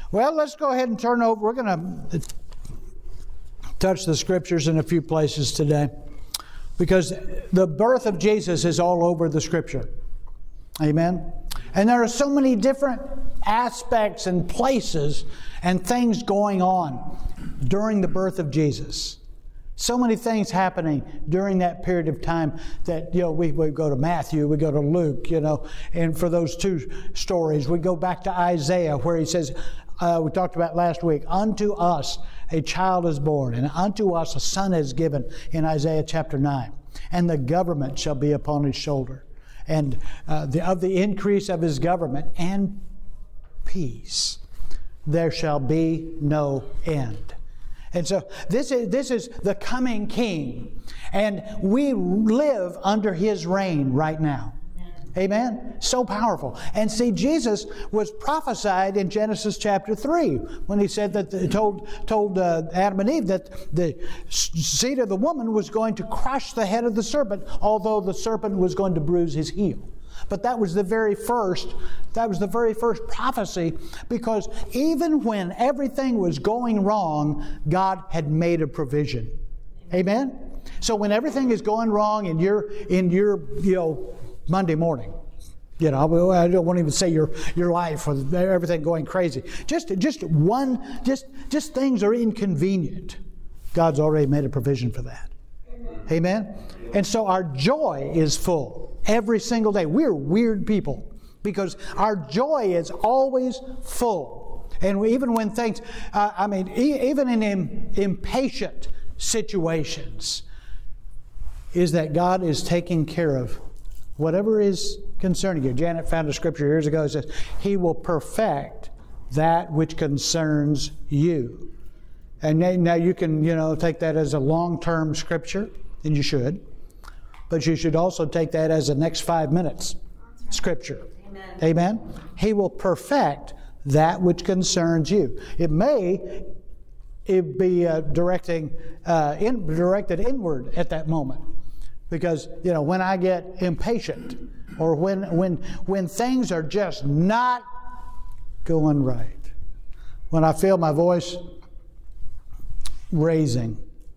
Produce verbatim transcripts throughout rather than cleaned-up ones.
Well, let's go ahead and turn over. We're going to touch the scriptures in a few places today because the birth of Jesus is all over the scripture. Amen? And there are so many different aspects and places and things going on during the birth of Jesus. So many things happening during that period of time that, you know, we, we go to Matthew, we go to Luke, you know, and for those two stories, we go back to Isaiah where he says, uh, we talked about last week, unto us a child is born, and unto us a son is given in Isaiah chapter nine, and the government shall be upon his shoulder, and uh, the, of the increase of his government and peace there shall be no end. And so this is this is the coming King. And we live under His reign right now. Amen. Amen? So powerful. And see, Jesus was prophesied in Genesis chapter three when He said that, the, told, told uh, Adam and Eve that the seed of the woman was going to crush the head of the serpent, although the serpent was going to bruise his heel. But that was the very first, that was the very first prophecy, because even when everything was going wrong, God had made a provision. Amen? So when everything is going wrong in your in your you know Monday morning, you know, I don't want to even say your your life or everything going crazy. Just just one just just things are inconvenient. God's already made a provision for that. Amen? Amen? And so our joy is full every single day. We're weird people because our joy is always full. And we, even when things, uh, I mean, e- even in im- impatient situations, is that God is taking care of whatever is concerning you. Janet found a scripture years ago that says, He will perfect that which concerns you. And now you can, you know, take that as a long-term scripture, and you should. But you should also take that as the next five minutes scripture. Amen. Amen? He will perfect that which concerns you. It may it be uh, directing uh, in, directed inward at that moment. Because, you know, when I get impatient or when when when things are just not going right, when I feel my voice raising,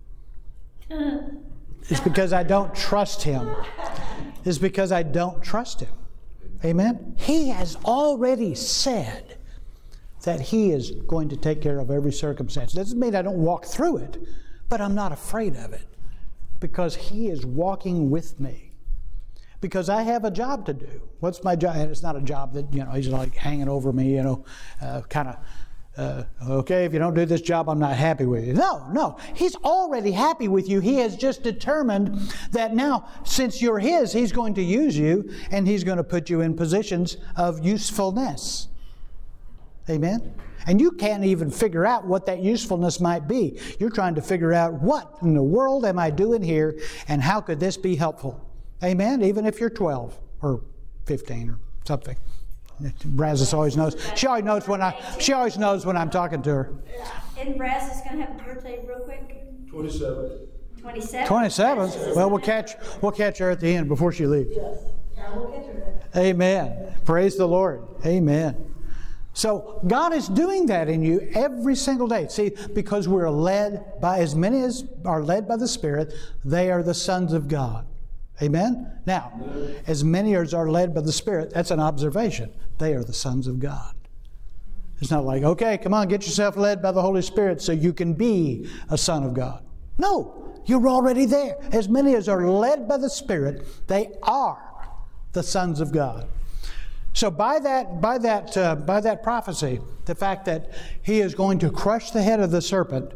it's because I don't trust Him. It's because I don't trust Him. Amen? He has already said that He is going to take care of every circumstance. Doesn't mean I don't walk through it, but I'm not afraid of it because He is walking with me. Because I have a job to do. What's my job? And it's not a job that, you know, He's like hanging over me, you know, uh, kind of, Uh, okay, if you don't do this job, I'm not happy with you. No, no. He's already happy with you. He has just determined that now, since you're His, He's going to use you, and He's going to put you in positions of usefulness. Amen? And you can't even figure out what that usefulness might be. You're trying to figure out, what in the world am I doing here, and how could this be helpful? Amen? Even if you're twelve or fifteen or something. Brazos always knows. She always knows when I. She always knows when I'm talking to her. Isn't Brazos going to have a birthday real quick? Twenty-seven. Twenty-seven. Twenty-seven. Well, we'll catch. We'll catch her at the end before she leaves. Yes. Yeah, we'll catch her then. Amen. Praise the Lord. Amen. So God is doing that in you every single day. See, because we're led by as many as are led by the Spirit, they are the sons of God. Amen? Now, as many as are led by the Spirit, that's an observation. They are the sons of God. It's not like, okay, come on, get yourself led by the Holy Spirit so you can be a son of God. No, you're already there. As many as are led by the Spirit, they are the sons of God. So by that, by that, uh, by that prophecy, the fact that He is going to crush the head of the serpent,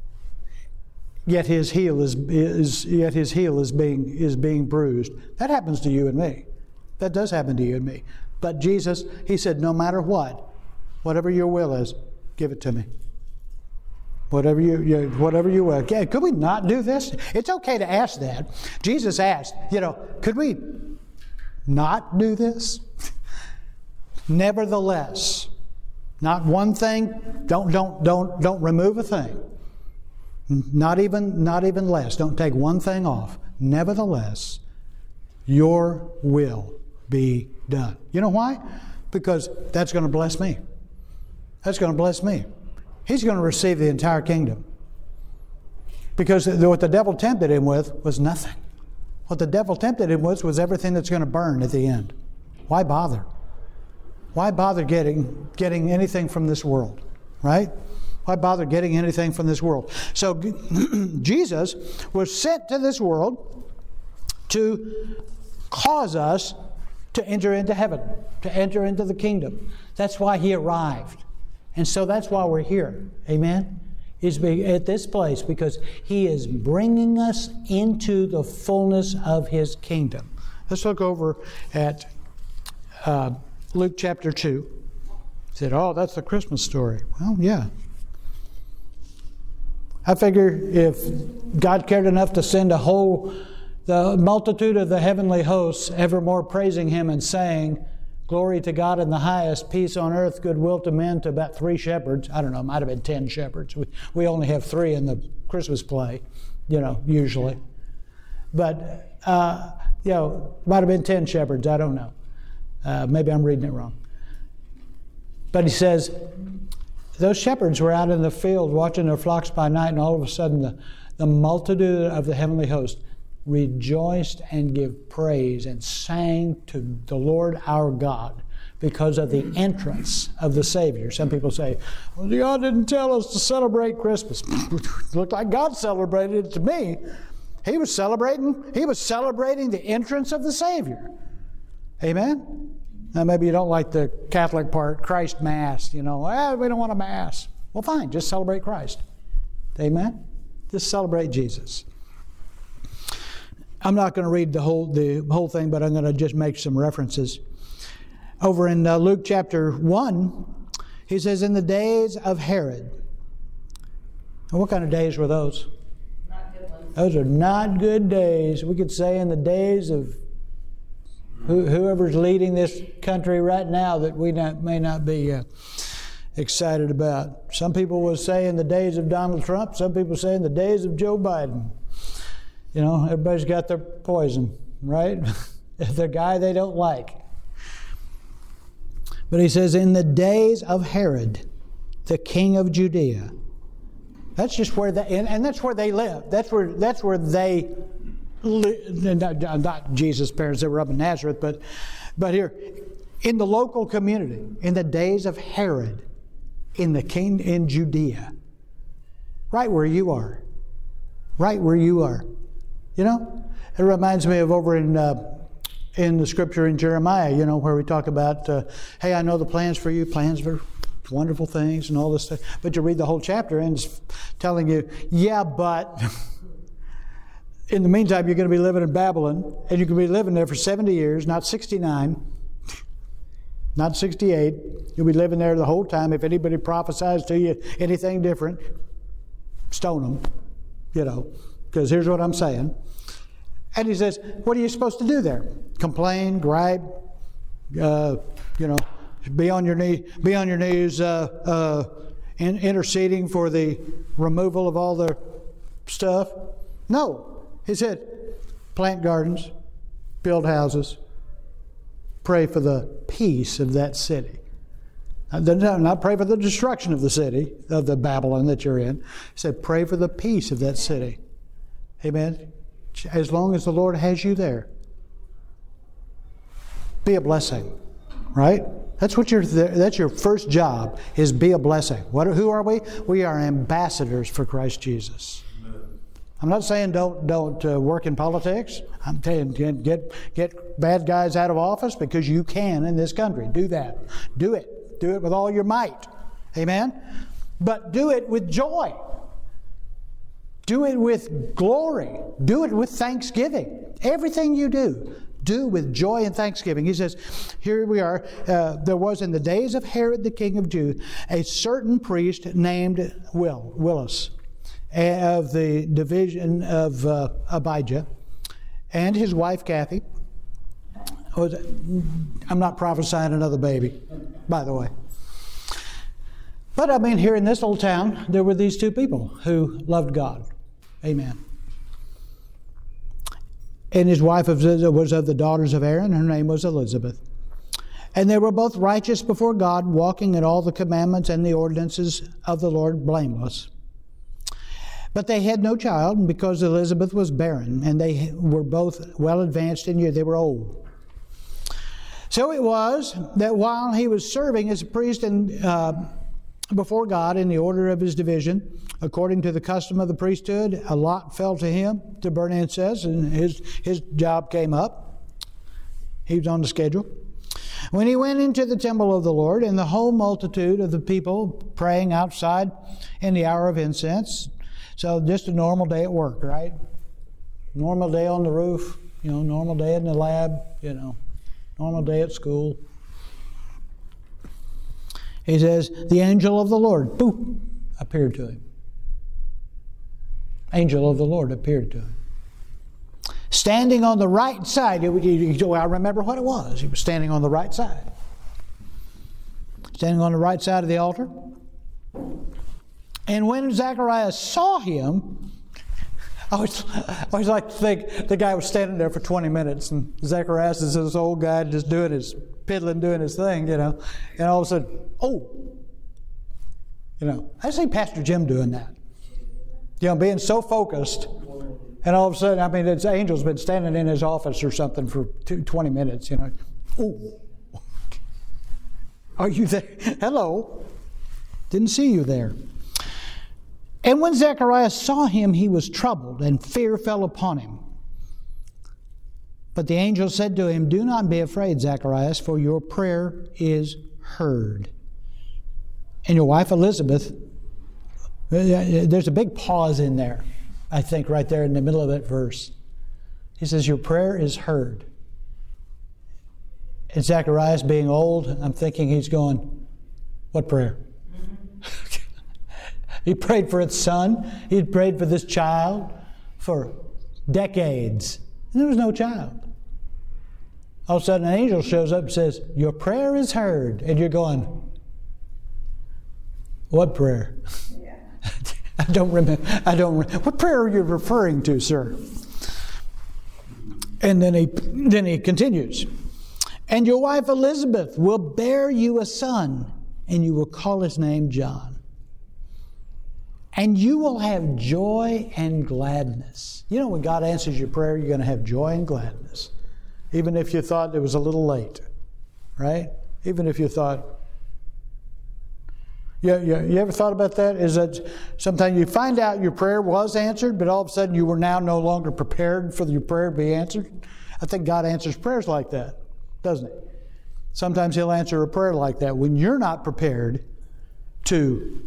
Yet his heel is, is yet his heel is being is being bruised. That happens to you and me. That does happen to you and me. But Jesus, He said, no matter what, whatever your will is, give it to me. Whatever you, you whatever you will. Could we not do this? It's okay to ask that. Jesus asked, you know, could we not do this? Nevertheless, not one thing. Don't don't don't don't remove a thing. Not even, not even less. Don't take one thing off. Nevertheless, your will be done. You know why? Because that's going to bless me. That's going to bless me. He's going to receive the entire kingdom. Because what the devil tempted him with was nothing. What the devil tempted him with was everything that's going to burn at the end. Why bother? Why bother getting getting anything from this world? Right? Why bother getting anything from this world? So Jesus was sent to this world to cause us to enter into heaven, to enter into the kingdom. That's why He arrived. And so that's why we're here. Amen? Is at this place because He is bringing us into the fullness of His kingdom. Let's look over at uh, Luke chapter two. He said, oh, that's the Christmas story. Well, yeah. I figure if God cared enough to send a whole, the multitude of the heavenly hosts evermore praising Him and saying, glory to God in the highest, peace on earth, goodwill to men, to about three shepherds. I don't know, it might have been ten shepherds. We, we only have three in the Christmas play, you know, usually. But, uh, you know, might have been ten shepherds, I don't know. Uh, maybe I'm reading it wrong. But he says, those shepherds were out in the field watching their flocks by night, and all of a sudden the, the multitude of the heavenly host rejoiced and gave praise and sang to the Lord our God because of the entrance of the Savior. Some people say, well, God didn't tell us to celebrate Christmas. It looked like God celebrated it to me. He was celebrating, he was celebrating the entrance of the Savior. Amen? Now maybe you don't like the Catholic part, Christ Mass, you know, well, we don't want a Mass. Well, fine, just celebrate Christ. Amen? Just celebrate Jesus. I'm not going to read the whole the whole thing, but I'm going to just make some references. Over in uh, Luke chapter one, he says, in the days of Herod. And what kind of days were those? Not good ones. Those are not good days. We could say in the days of who, whoever's leading this country right now that we not, may not be uh, excited about. Some people will say in the days of Donald Trump. Some people say in the days of Joe Biden. You know, everybody's got their poison, right? The guy they don't like. But he says, in the days of Herod, the king of Judea. That's just where they, and, and that's where they live. That's where that's where they live. Not, not Jesus' parents that were up in Nazareth, but but here, in the local community, in the days of Herod, in the king in Judea, right where you are, right where you are. You know, it reminds me of over in uh, in the scripture in Jeremiah, you know, where we talk about, uh, hey, I know the plans for you, plans for wonderful things and all this stuff. But you read the whole chapter and it's telling you, yeah, but in the meantime, you're going to be living in Babylon, and you're going to be living there for seventy years, not sixty-nine, not sixty-eight. You'll be living there the whole time. If anybody prophesies to you anything different, stone them, you know, because here's what I'm saying. And he says, what are you supposed to do there? Complain, gripe, uh, you know, be on your knee, be on your knees, uh, uh, in, interceding for the removal of all the stuff? No. He said, plant gardens, build houses, pray for the peace of that city. Not pray for the destruction of the city, of the Babylon that you're in. He said, pray for the peace of that city. Amen. As long as the Lord has you there, be a blessing, right? That's what your that's your first job, is be a blessing. What? Who are we? We are ambassadors for Christ Jesus. Amen. I'm not saying don't don't uh, work in politics. I'm saying get get bad guys out of office, because you can in this country. Do that. Do it. Do it with all your might. Amen. But do it with joy. Do it with glory. Do it with thanksgiving. Everything you do, do with joy and thanksgiving. He says, here we are. Uh, there was in the days of Herod the king of Judah a certain priest named Will, Willis of the division of uh, Abijah, and his wife Kathy. Was, I'm not prophesying another baby, by the way. But I mean, here in this little town, there were these two people who loved God. Amen. And his wife was of the daughters of Aaron. Her name was Elizabeth. And they were both righteous before God, walking in all the commandments and the ordinances of the Lord blameless. But they had no child, because Elizabeth was barren, and they were both well advanced in years. They were old. So it was that while he was serving as a priest in, uh, before God in the order of his division, according to the custom of the priesthood, a lot fell to him to burn incense, and his, his job came up. He was on the schedule. When he went into the temple of the Lord, and the whole multitude of the people praying outside in the hour of incense. So just a normal day at work, right? Normal day on the roof, you know, normal day in the lab, you know, normal day at school. He says, the angel of the Lord, boom, appeared to him. Angel of the Lord appeared to him. Standing on the right side. I remember what it was. He was standing on the right side. Standing on the right side of the altar. And when Zacharias saw him, I always, I always like to think the guy was standing there for twenty minutes, and Zacharias is this old guy just doing his, piddling, doing his thing, you know. And all of a sudden, oh, you know, I see Pastor Jim doing that. You know, being so focused, and all of a sudden, I mean, this angel's been standing in his office or something for two, twenty minutes, you know. Oh, are you there? Hello. Didn't see you there. And when Zacharias saw him, he was troubled, and fear fell upon him. But the angel said to him, do not be afraid, Zacharias, for your prayer is heard. And your wife Elizabeth, there's a big pause in there, I think, right there in the middle of that verse. He says, your prayer is heard. And Zacharias, being old, I'm thinking he's going, what prayer? He prayed for his son. He had prayed for this child for decades. And there was no child. All of a sudden, an angel shows up and says, your prayer is heard. And you're going, what prayer? Yeah. I don't remember. I don't. Re- what prayer are you referring to, sir? And then he then he continues. And your wife Elizabeth will bear you a son, and you will call his name John. And you will have joy and gladness. You know, when God answers your prayer, you're going to have joy and gladness. Even if you thought it was a little late, right? Even if you thought, you, you, you ever thought about that? Is that sometimes you find out your prayer was answered, but all of a sudden you were now no longer prepared for your prayer to be answered? I think God answers prayers like that, doesn't he? Sometimes he'll answer a prayer like that when you're not prepared to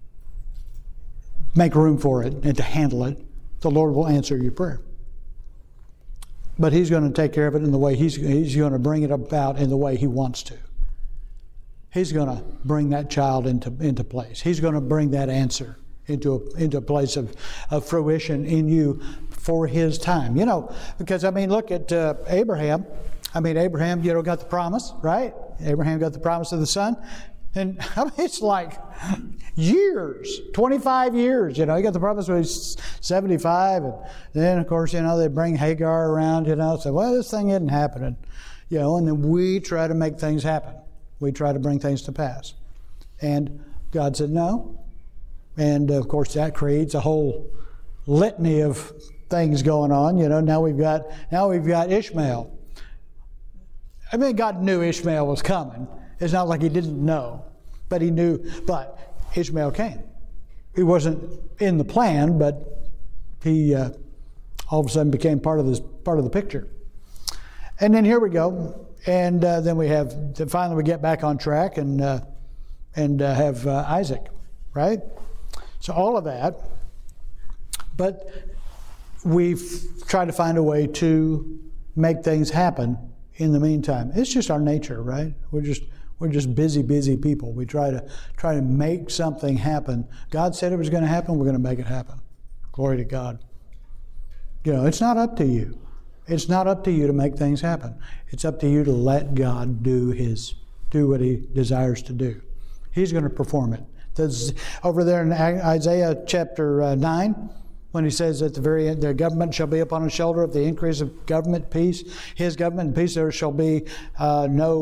make room for it and to handle it. The Lord will answer your prayer. But he's going to take care of it in the way he's, he's going to bring it about in the way he wants to. He's going to bring that child into, into place. He's going to bring that answer into a, into a place of, of fruition in you for his time. You know, because, I mean, look at uh, Abraham. I mean, Abraham, you know, got the promise, right? Abraham got the promise of the son. And I mean, it's like years, twenty-five years, you know. He got the promise when he's seventy-five. And then, of course, you know, they bring Hagar around, you know, say, well, this thing isn't happening. You know, and then we try to make things happen. We try to bring things to pass. And God said no. And, of course, that creates a whole litany of things going on. You know, now we've got, now we've got Ishmael. I mean, God knew Ishmael was coming. It's not like he didn't know, but he knew. But Ishmael came. He wasn't in the plan, but he uh, all of a sudden became part of this part of the picture. And then here we go, and uh, then we have finally we get back on track and uh, and uh, have uh, Isaac, right? So all of that, but we've tried to find a way to make things happen in the meantime. It's just our nature, right? We're just We're just busy, busy people. We try to try to make something happen. God said it was going to happen. We're going to make it happen. Glory to God. You know, it's not up to you. It's not up to you to make things happen. It's up to you to let God do His, do what He desires to do. He's going to perform it. That's over there in Isaiah chapter uh, nine, when he says at the very end, their government shall be upon his shoulder, of the increase of government peace, his government and peace, there shall be uh, no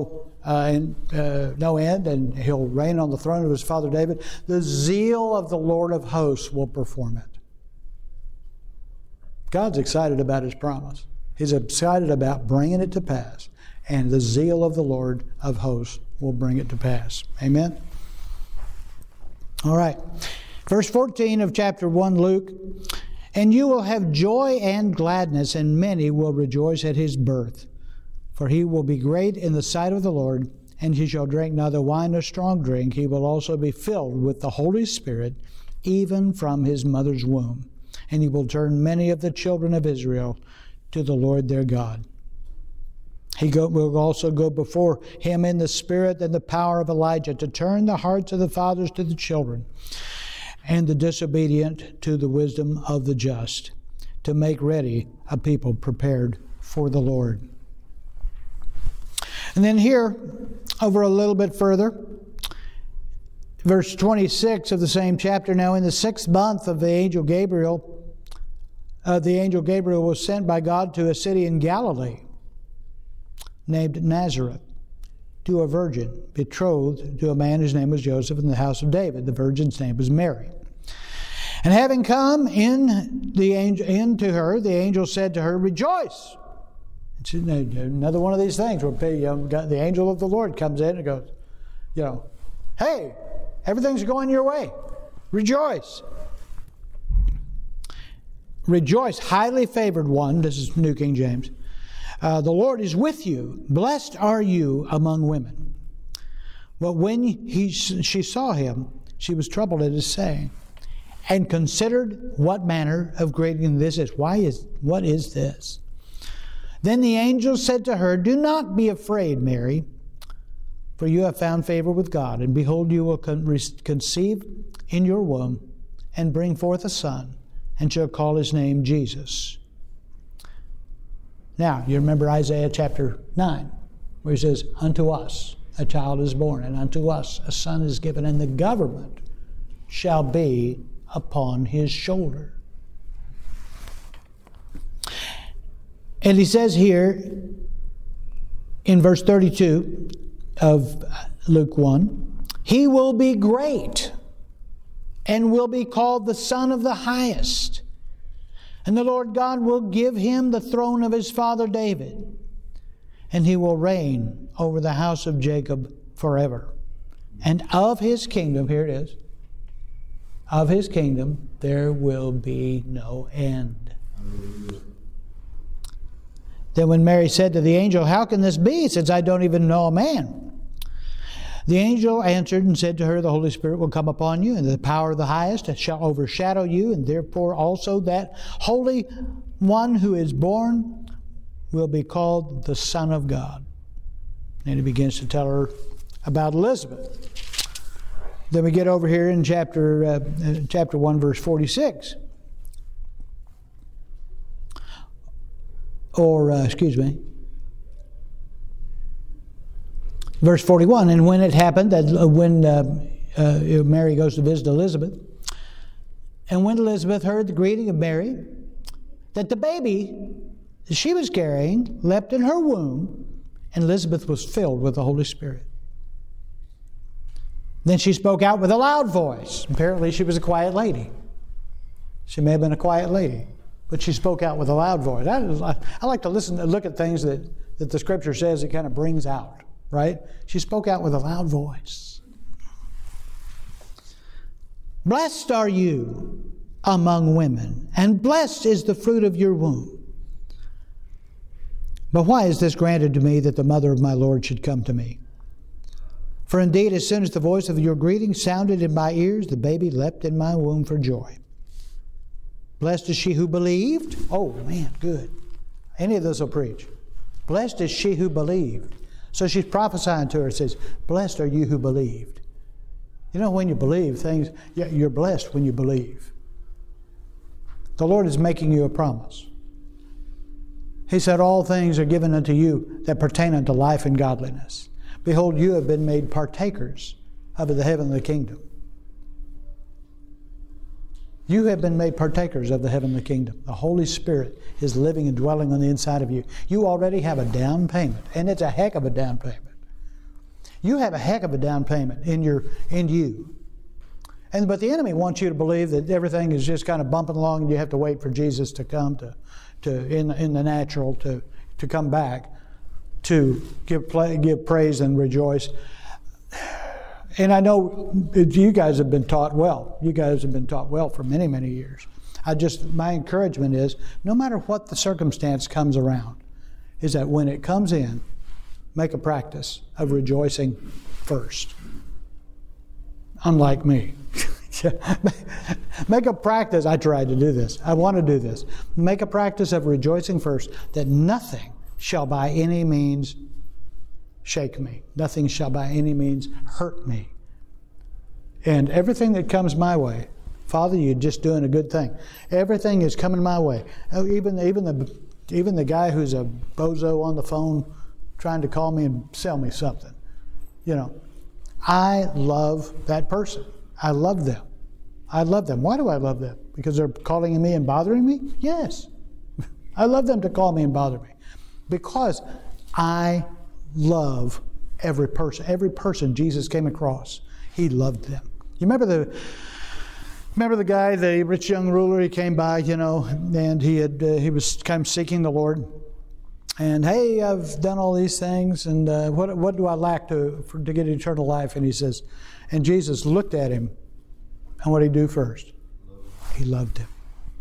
uh, and, uh, no end, and he'll reign on the throne of his father David. The zeal of the Lord of hosts will perform it. God's excited about his promise. He's excited about bringing it to pass. And the zeal of the Lord of hosts will bring it to pass. Amen? All right. Verse fourteen of chapter one, Luke. And you will have joy and gladness, and many will rejoice at his birth. For he will be great in the sight of the Lord, and he shall drink neither wine nor strong drink. He will also be filled with the Holy Spirit, even from his mother's womb. And he will turn many of the children of Israel to the Lord their God. He go, will also go before him in the spirit and the power of Elijah, to turn the hearts of the fathers to the children, and the disobedient to the wisdom of the just, to make ready a people prepared for the Lord. And then here, over a little bit further, verse twenty-six of the same chapter. Now in the sixth month of the angel Gabriel, uh, the angel Gabriel was sent by God to a city in Galilee, named Nazareth, to a virgin betrothed to a man whose name was Joseph, in the house of David. The virgin's name was Mary. And having come in the angel into her, the angel said to her, "Rejoice." It's another one of these things where the angel of the Lord comes in and goes, you know, "Hey, everything's going your way. Rejoice." Rejoice, highly favored one. This is New King James. Uh, the Lord is with you. Blessed are you among women. But when he, she saw him, she was troubled at his saying, and considered what manner of greeting this is. Why is, what is this? Then the angel said to her, "Do not be afraid, Mary, for you have found favor with God. And behold, you will con- conceive in your womb and bring forth a son, and shall call his name Jesus." Now, you remember Isaiah chapter nine, where he says, "Unto us a child is born, and unto us a son is given, and the government shall be upon his shoulder." And he says here in verse thirty-two of Luke one, "He will be great and will be called the Son of the Highest. And the Lord God will give him the throne of his father David, and he will reign over the house of Jacob forever. And of his kingdom," here it is, "of his kingdom there will be no end." Then when Mary said to the angel, "How can this be, since I don't even know a man?" The angel answered and said to her, "The Holy Spirit will come upon you, and the power of the Highest shall overshadow you, and therefore also that Holy One who is born will be called the Son of God." And he begins to tell her about Elizabeth. Then we get over here in chapter uh, chapter one, verse forty-six. Or, uh, excuse me, verse forty-one. "And when it happened that uh, when uh, uh, Mary goes to visit Elizabeth, and when Elizabeth heard the greeting of Mary, that the baby that she was carrying leapt in her womb, and Elizabeth was filled with the Holy Spirit. Then she spoke out with a loud voice." Apparently she was a quiet lady. She may have been a quiet lady, but she spoke out with a loud voice. I, I like to listen, look at things that, that the Scripture says it kind of brings out, right? She spoke out with a loud voice. "Blessed are you among women, and blessed is the fruit of your womb. But why is this granted to me, that the mother of my Lord should come to me? For indeed, as soon as the voice of your greeting sounded in my ears, the baby leapt in my womb for joy. Blessed is she who believed." Oh, man, good. Any of this will preach. "Blessed is she who believed." So she's prophesying to her, says, "Blessed are you who believed." You know, when you believe things, you're blessed when you believe. The Lord is making you a promise. He said, "All things are given unto you that pertain unto life and godliness. Behold, you have been made partakers of the heavenly kingdom." You have been made partakers of the heavenly kingdom. The Holy Spirit is living and dwelling on the inside of you. You already have a down payment, and it's a heck of a down payment You have a heck of a down payment in your in you. And but the enemy wants you to believe that everything is just kind of bumping along and you have to wait for Jesus to come to to in in the natural to to come back to give play, give praise and rejoice. And I know you guys have been taught well. You guys have been taught well for many, many years. I just, my encouragement is, no matter what the circumstance comes around, is that when it comes in, make a practice of rejoicing first. Unlike me. Make a practice, I tried to do this. I want to do this. Make a practice of rejoicing first, that nothing shall by any means shake me. Nothing shall by any means hurt me. And everything that comes my way, Father, you're just doing a good thing. Everything is coming my way. Oh, even, even, the, even the guy who's a bozo on the phone trying to call me and sell me something. You know, I love that person. I love them. I love them. Why do I love them? Because they're calling me and bothering me? Yes. I love them to call me and bother me. Because I love every person. Every person Jesus came across, he loved them. You remember the remember the guy, the rich young ruler, he came by, you know, and he had uh, he was kind of seeking the Lord. And hey, I've done all these things, and uh, what what do I lack to for, to get eternal life? And he says, and Jesus looked at him, and what did he do first? He loved him.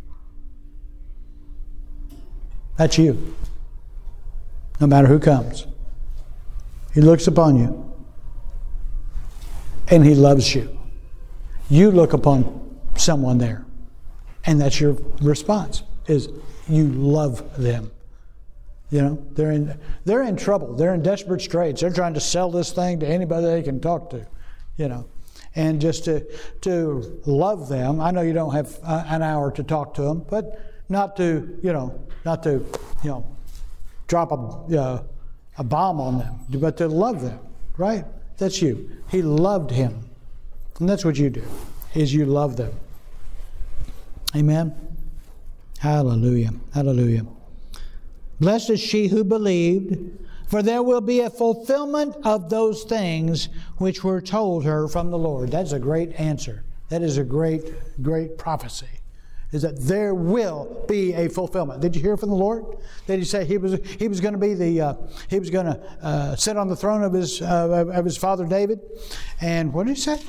That's you. No matter who comes. He looks upon you. And he loves you. You look upon someone there. And that's your response, is you love them. You know, they're in they're in trouble. They're in desperate straits. They're trying to sell this thing to anybody they can talk to. You know. And just to to love them. I know you don't have uh, an hour to talk to them, but not to, you know, not to, you know, drop a uh, a bomb on them, but to love them, right? That's you. He loved him. And that's what you do, is you love them. Amen? Hallelujah. Hallelujah. Blessed is she who believed, for there will be a fulfillment of those things which were told her from the Lord. That's a great answer. That is a great, great prophecy. Is that there will be a fulfillment. Did you hear from the Lord? Did he say he was he was going to be the uh, he was going to uh, sit on the throne of his uh, of his father David? And what did he say?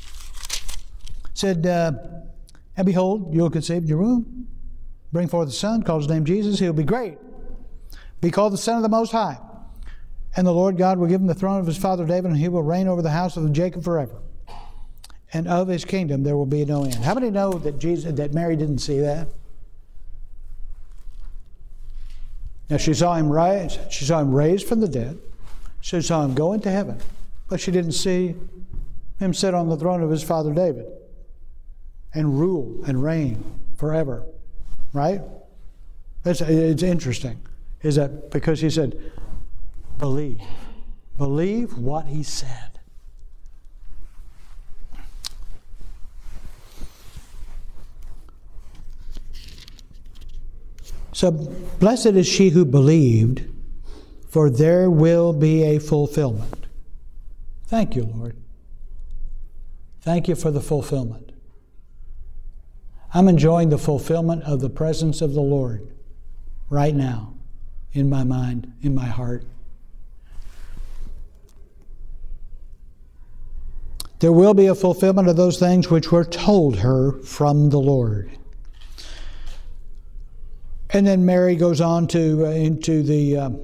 Said, uh, and behold, you'll conceive in your womb, bring forth a son, call his name Jesus. He'll be great, be called the Son of the Most High. And the Lord God will give him the throne of his father David, and he will reign over the house of Jacob forever. And of his kingdom there will be no end. How many know that Jesus, that Mary didn't see that? Now she saw him rise. She saw him raised from the dead. She saw him go into heaven, but she didn't see him sit on the throne of his father David and rule and reign forever. Right? It's, it's interesting. Is that because he said, believe, believe what he said. So, blessed is she who believed, for there will be a fulfillment. Thank you, Lord. Thank you for the fulfillment. I'm enjoying the fulfillment of the presence of the Lord right now, in my mind, in my heart. There will be a fulfillment of those things which were told her from the Lord. And then Mary goes on to uh, into the uh,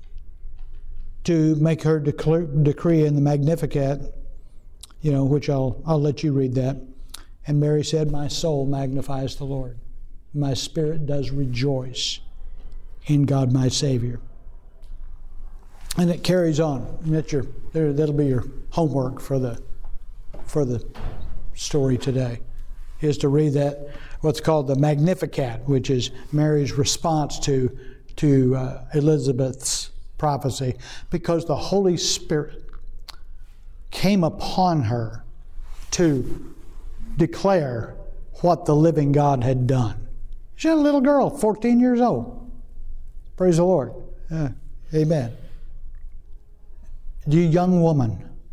to make her declare, decree in the Magnificat, you know, which I'll I'll let you read that. And Mary said, "My soul magnifies the Lord; my spirit does rejoice in God my Savior." And it carries on. And that's your there, that'll be your homework for the for the story today, is to read that. What's called the Magnificat, which is Mary's response to, to uh, Elizabeth's prophecy, because the Holy Spirit came upon her to declare what the living God had done. She's a little girl, fourteen years old. Praise the Lord. Uh, amen. You young woman,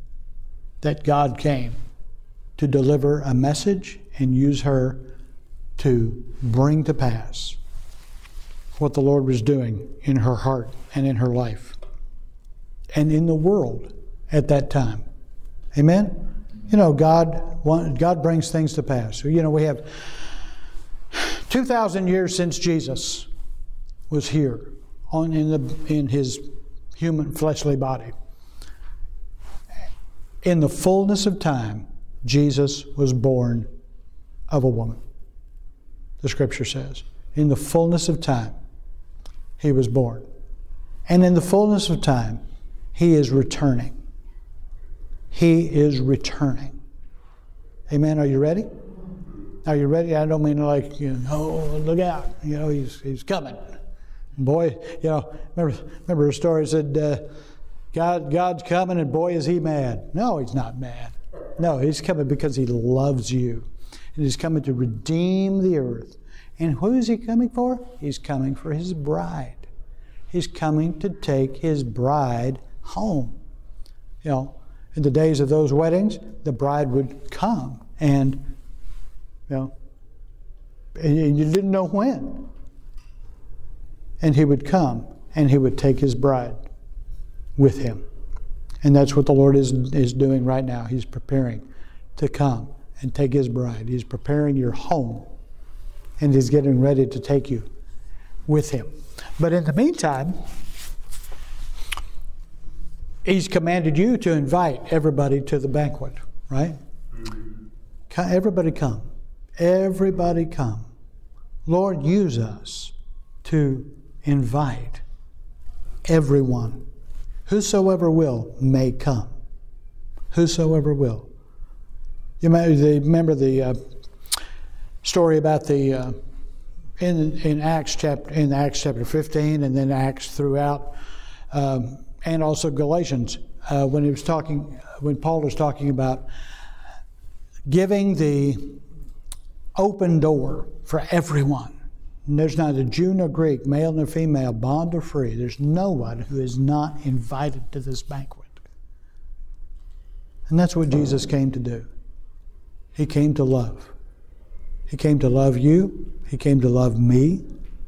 that God came to deliver a message and use her to bring to pass what the Lord was doing in her heart and in her life and in the world at that time. Amen? You know, God God brings things to pass. You know, we have two thousand years since Jesus was here on in the in his human fleshly body. In the fullness of time, Jesus was born of a woman. The Scripture says, in the fullness of time, he was born. And in the fullness of time, he is returning. He is returning. Amen. Are you ready? Are you ready? I don't mean like, you know, oh, look out. You know, he's he's coming. Boy, you know, remember, remember a story said, uh, God, God's coming and boy, is he mad. No, he's not mad. No, he's coming because he loves you. And he's coming to redeem the earth. And who is he coming for? He's coming for his bride. He's coming to take his bride home. You know, in the days of those weddings, the bride would come and, you know, and you didn't know when. And he would come and he would take his bride with him. And that's what the Lord is, is doing right now. He's preparing to come and take his bride. He's preparing your home. And he's getting ready to take you with him. But in the meantime, he's commanded you to invite everybody to the banquet, right? Everybody come. Everybody come. Lord, use us to invite everyone. Whosoever will may come. Whosoever will. You may remember the uh, story about the uh, in in Acts chapter in Acts chapter fifteen, and then Acts throughout, um, and also Galatians uh, when he was talking when Paul was talking about giving the open door for everyone. And there's neither Jew nor Greek, male nor female, bond or free. There's no one who is not invited to this banquet. And that's what Jesus came to do. He came to love. He came to love you. He came to love me.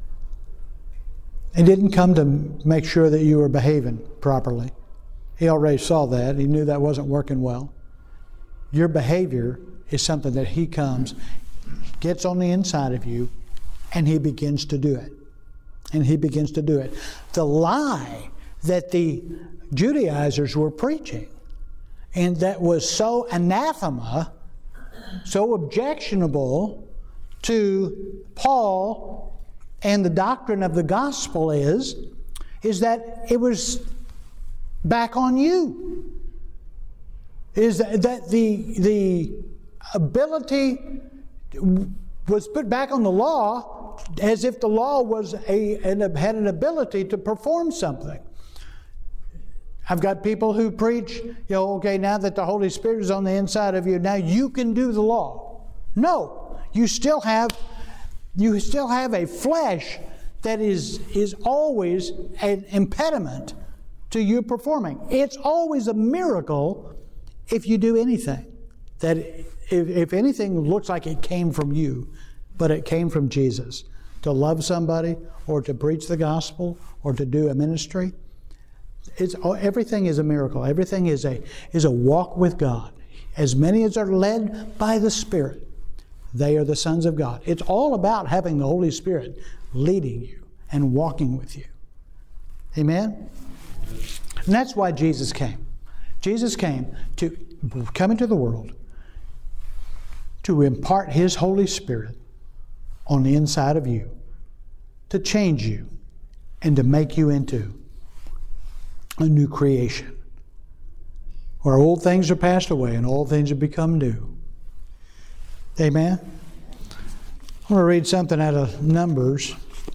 He didn't come to make sure that you were behaving properly. He already saw that. He knew that wasn't working well. Your behavior is something that he comes, gets on the inside of you, and he begins to do it. And he begins to do it. The lie that the Judaizers were preaching, and that was so anathema, so objectionable to Paul and the doctrine of the gospel is, is that it was back on you. Is that, that the, the ability was put back on the law as if the law was a, an, had an ability to perform something. I've got people who preach, you know, okay, now that the Holy Spirit is on the inside of you, now you can do the law. No, you still have, you still have a flesh that is is always an impediment to you performing. It's always a miracle if you do anything. That if, if anything looks like it came from you, but it came from Jesus, to love somebody or to preach the gospel or to do a ministry, it's everything is a miracle. Everything is a is a walk with God. As many as are led by the Spirit, they are the sons of God. It's all about having the Holy Spirit leading you and walking with you. Amen? And that's why Jesus came. Jesus came to come into the world to impart His Holy Spirit on the inside of you, to change you and to make you into a new creation, where old things are passed away and all things have become new. Amen? I want to read something out of Numbers.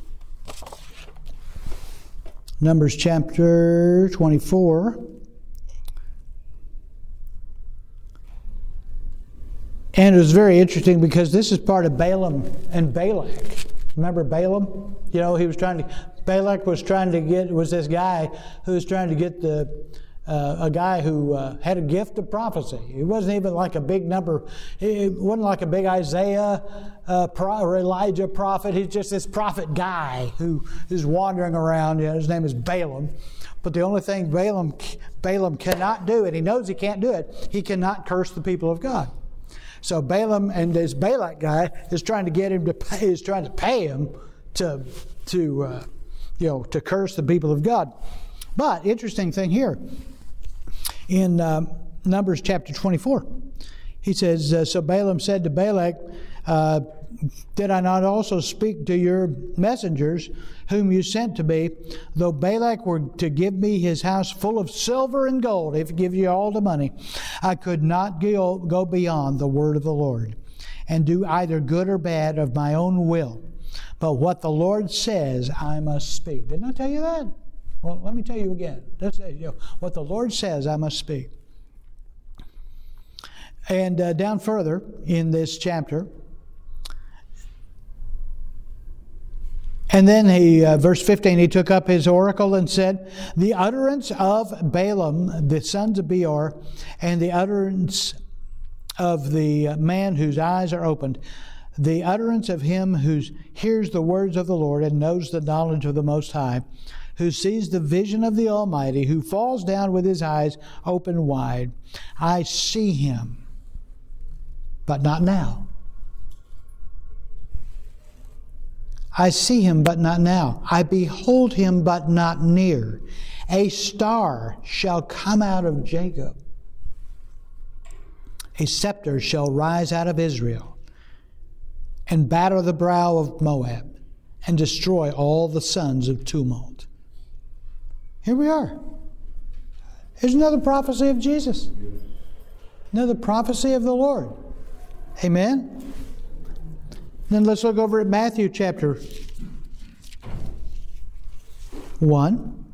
Numbers chapter twenty-four. And it was very interesting because this is part of Balaam and Balak. Remember Balaam? You know, he was trying to, Balak was trying to get, was this guy who was trying to get the uh, a guy who uh, had a gift of prophecy. He wasn't even like a big number. He wasn't like a big Isaiah uh, or Elijah prophet. He's just this prophet guy who is wandering around. You know, his name is Balaam. But the only thing Balaam, Balaam cannot do, and he knows he can't do it, he cannot curse the people of God. So Balaam and this Balak guy is trying to get him to pay, is trying to pay him to, to uh, you know, to curse the people of God. But interesting thing here, in uh, Numbers chapter twenty-four, he says, uh, so Balaam said to Balak, uh, did I not also speak to your messengers whom you sent to me, though Balak were to give me his house full of silver and gold, if he give you all the money, I could not go, go beyond the word of the Lord, and do either good or bad of my own will. But what the Lord says, I must speak. Didn't I tell you that? Well, let me tell you again. That's, you know, what the Lord says, I must speak. And uh, down further in this chapter, and then he, uh, verse fifteen, he took up his oracle and said, the utterance of Balaam, the sons of Beor, and the utterance of the man whose eyes are opened, the utterance of him who hears the words of the Lord and knows the knowledge of the Most High, who sees the vision of the Almighty, who falls down with his eyes open wide. I see him, but not now. I see him, but not now. I behold him, but not near. A star shall come out of Jacob. A scepter shall rise out of Israel, and batter the brow of Moab, and destroy all the sons of tumult. Here we are. Here's another prophecy of Jesus. Another prophecy of the Lord. Amen? Then let's look over at Matthew chapter one.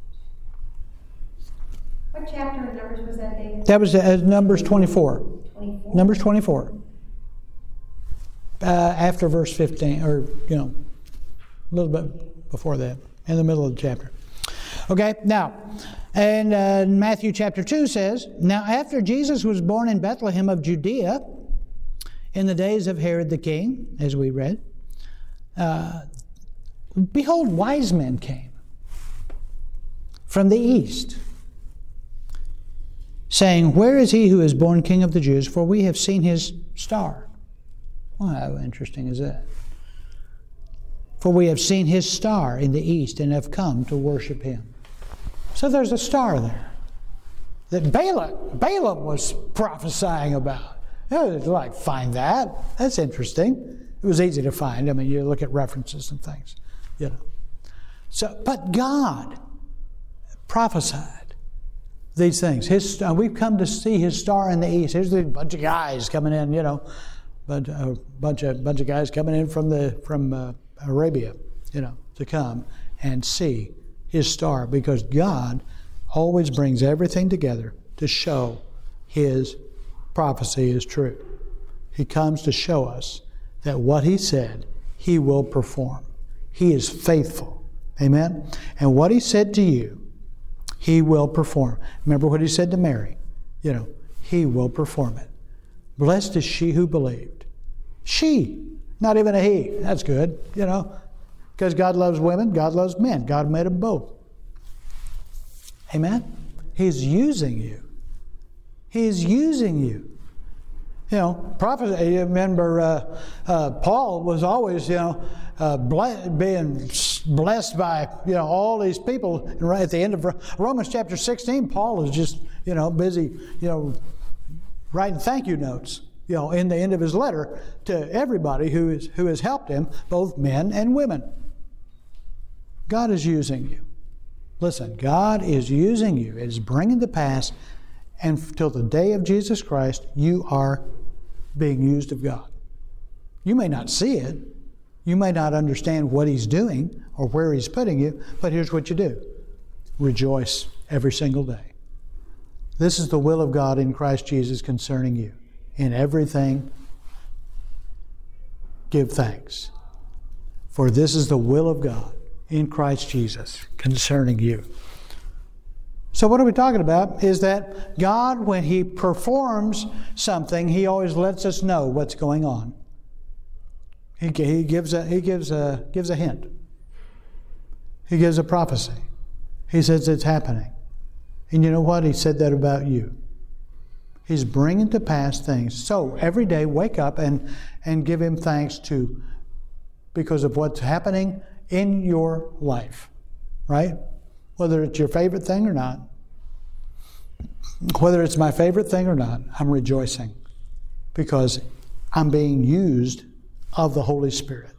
What chapter in Numbers was that, David? That was uh, Numbers twenty-four. twenty-four. Numbers twenty-four. Uh, after verse fifteen, or, you know, a little bit before that, in the middle of the chapter. Okay, now, and uh, Matthew chapter two says, now after Jesus was born in Bethlehem of Judea, in the days of Herod the king, as we read, uh, behold, wise men came from the east, saying, where is he who is born King of the Jews? For we have seen his star. Well, how interesting is that? For we have seen his star in the east and have come to worship him. So there's a star there that Balaam, Balaam was prophesying about. I'd like find that. That's interesting. It was easy to find. I mean, you look at references and things, you know. So, but God prophesied these things. His, uh, we've come to see his star in the east. Here's a bunch of guys coming in, you know, but a bunch of bunch of guys coming in from the from uh, Arabia, you know, to come and see his star, because God always brings everything together to show his prophecy is true. He comes to show us that what he said, he will perform. He is faithful. Amen? And what he said to you, he will perform. Remember what he said to Mary? You know, he will perform it. Blessed is she who believed. She, not even a he. That's good, you know, because God loves women, God loves men. God made them both. Amen? He's using you. He's using you. You know, prophet. You remember, uh, uh, Paul was always, you know, uh, ble- being blessed by, you know, all these people. And right at the end of Romans chapter sixteen, Paul is just, you know, busy, you know, writing thank you notes, you know, in the end of his letter to everybody who is who has helped him, both men and women. God is using you. Listen, God is using you. It is bringing to pass. And till the day of Jesus Christ, you are being used of God. You may not see it. You may not understand what he's doing or where he's putting you, but here's what you do. Rejoice every single day. This is the will of God in Christ Jesus concerning you. In everything, give thanks. For this is the will of God in Christ Jesus concerning you. So what are we talking about? Is that God, when He performs something, He always lets us know what's going on. He, he gives a He gives a gives a hint. He gives a prophecy. He says it's happening. And you know what? He said that about you. He's bringing to pass things. So every day, wake up and and give Him thanks to because of what's happening in your life, right? Whether it's your favorite thing or not, whether it's my favorite thing or not, I'm rejoicing because I'm being used of the Holy Spirit.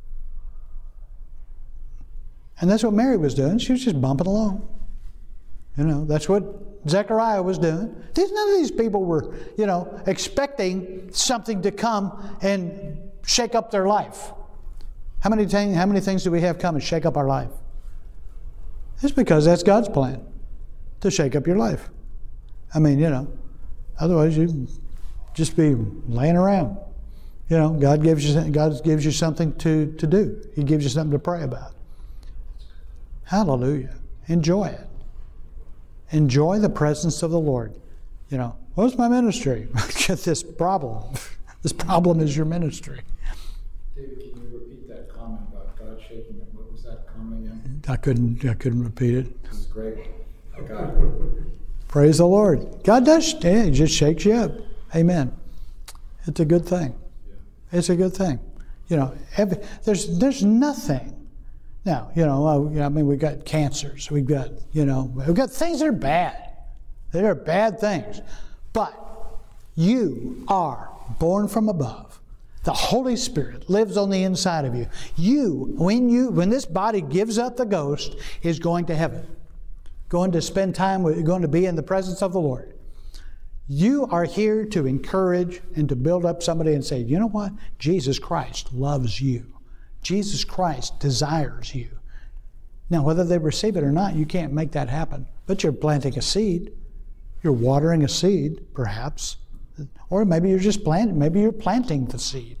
And that's what Mary was doing. She was just bumping along. You know, that's what Zechariah was doing. These, none of these people were, you know, expecting something to come and shake up their life. How many, t- how many things do we have come and shake up our life? It's because that's God's plan, to shake up your life. I mean, you know, otherwise you'd just be laying around. You know, God gives you God gives you something to, to do. He gives you something to pray about. Hallelujah. Enjoy it. Enjoy the presence of the Lord. You know, what's my ministry? Get this problem. This problem is your ministry. David, can you repeat that comment about God shaking it? What was that comment again? I couldn't I couldn't repeat it. This is great. I got it. Praise the Lord. God does, yeah, He just shakes you up. Amen. It's a good thing. Yeah. It's a good thing. You know, every, there's there's nothing. Now, you know, I mean, we've got cancers. We've got, you know, we've got things that are bad. That are bad things. But you are born from above. The Holy Spirit lives on the inside of you. You, when you, when this body gives up the ghost, is going to heaven. Going to spend time with, going to be in the presence of the Lord. You are here to encourage and to build up somebody and say, you know what? Jesus Christ loves you. Jesus Christ desires you. Now, whether they receive it or not, you can't make that happen. But you're planting a seed. You're watering a seed, perhaps. Or maybe you're just planting, maybe you're planting the seed.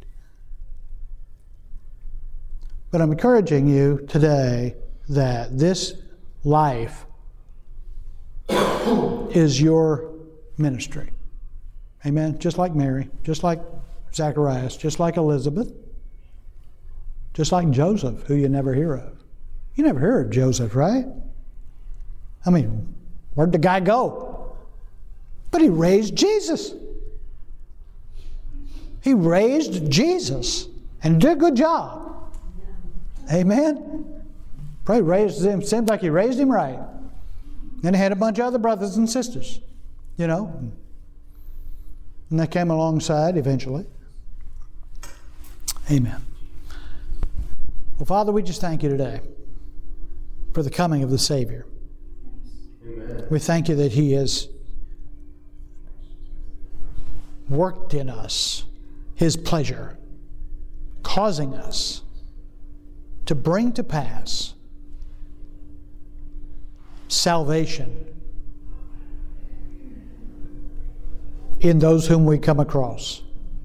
But I'm encouraging you today that this life is your ministry. Amen? Just like Mary, just like Zacharias, just like Elizabeth, just like Joseph, who you never hear of. You never hear of Joseph, right? I mean, where'd the guy go? But he raised Jesus. He raised Jesus and did a good job. Amen? Probably raised him, seems like he raised him right. Then he had a bunch of other brothers and sisters, you know. And they came alongside eventually. Amen. Well, Father, we just thank you today for the coming of the Savior. Amen. We thank you that He has worked in us His pleasure, causing us to bring to pass salvation in those whom we come across.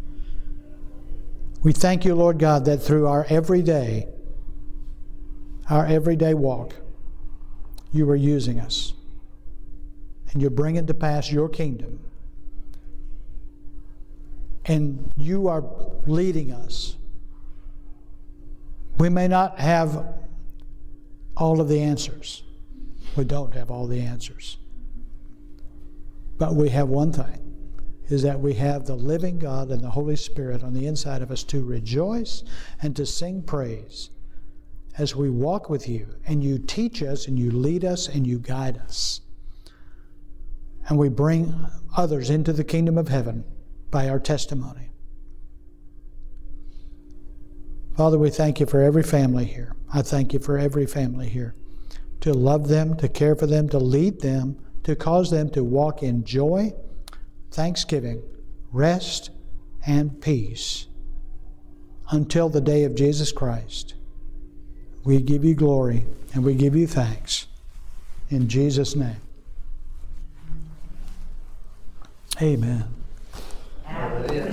We thank you, Lord God, that through our everyday, our everyday walk, you are using us. And you're bringing to pass your kingdom. And you are leading us. We may not have all of the answers. We don't have all the answers. But we have one thing, is that we have the living God and the Holy Spirit on the inside of us to rejoice and to sing praise as we walk with you and you teach us and you lead us and you guide us. And we bring others into the kingdom of heaven by our testimony. Father, we thank you for every family here. I thank you for every family here. To love them, to care for them, to lead them, to cause them to walk in joy, thanksgiving, rest, and peace until the day of Jesus Christ. We give you glory and we give you thanks. In Jesus' name. Amen.